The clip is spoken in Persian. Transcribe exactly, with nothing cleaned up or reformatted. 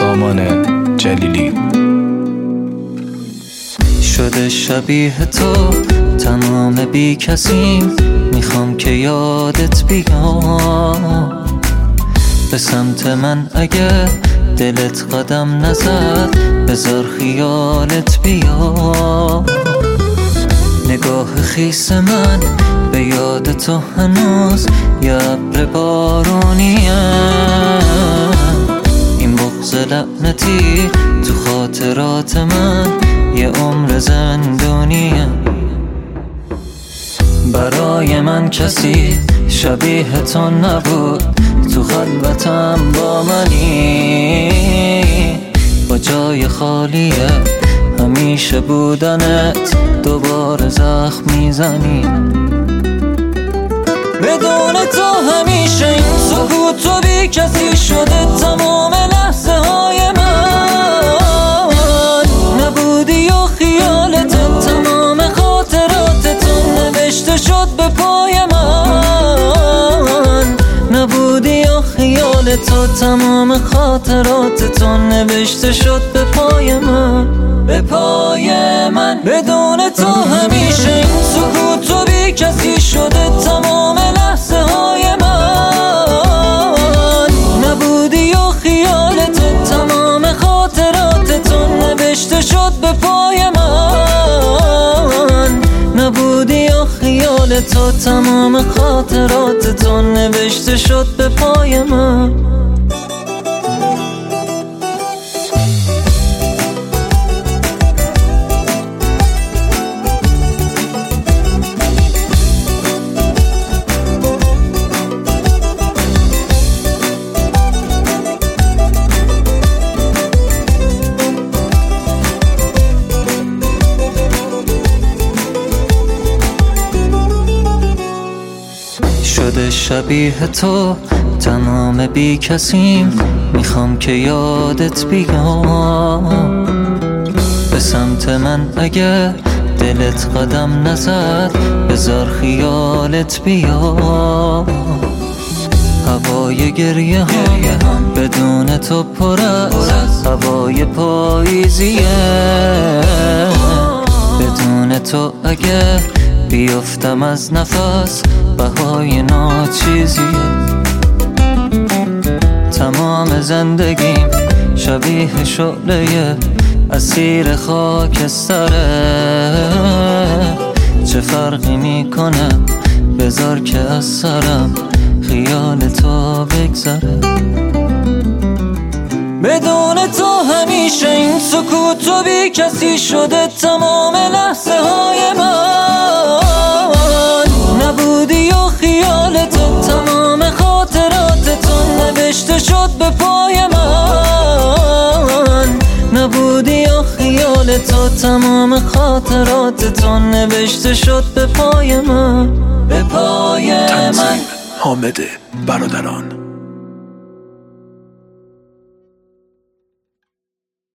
سامان جلیلی. شده شبیه تو تمام بی کسیم، میخوام که یادت بیام به سمت من. اگه دلت قدم نزد بذار خیالت بیا. نگاه خیس من به یاد تو هنوز یه ابر بارونیه. این بغض لعنتی تو خاطرات من یه عمر زندونیه. برای من کسی شبیه تو نبود، تو خلوتم با منی، با جای خالیه همیشه بودنت دوباره زخم میزنی. بدون تو همیشه این سکوت و بی کسی شده تمام لحظه های من. نبودی و خیالت تمام خاطراتتون نوشته شد به پای من. نبودی و خیال تو تمام خاطراتتون نوشته شد به پای من، به پای من. بدون تو همیشه این سکوت و بی کسی شده تمام لحظه های من. نبودی و خیال تو تمام خاطراتتون نوشته شد به پای من. نبودی و خیال تو تمام خاطراتتون نوشته شد به پای من. شده شبیه تو تمام بی کسیم، میخوام که یادت بیام به سمت من. اگه دلت قدم نزد بذار خیالت بیا. هوای گریه هم بدون تو پر از هوای پاییزیه. بدون تو اگه بیفتم از نفس بهای ناچیزیه. تمام زندگیم شبیه شعله اسیر خاکستره. چه فرقی میکنه بذار که از سرم خیال تو بگذره. بدون تو همیشه این سکوت و بی کسی شده تمام لحظه های من. نبودی و خیال تو تمام خاطراتتون نوشته شد به پای من. نبودی و خیال تو تمام خاطراتتون نوشته شد به پای من، به پای من. تنظیم حامد برادران.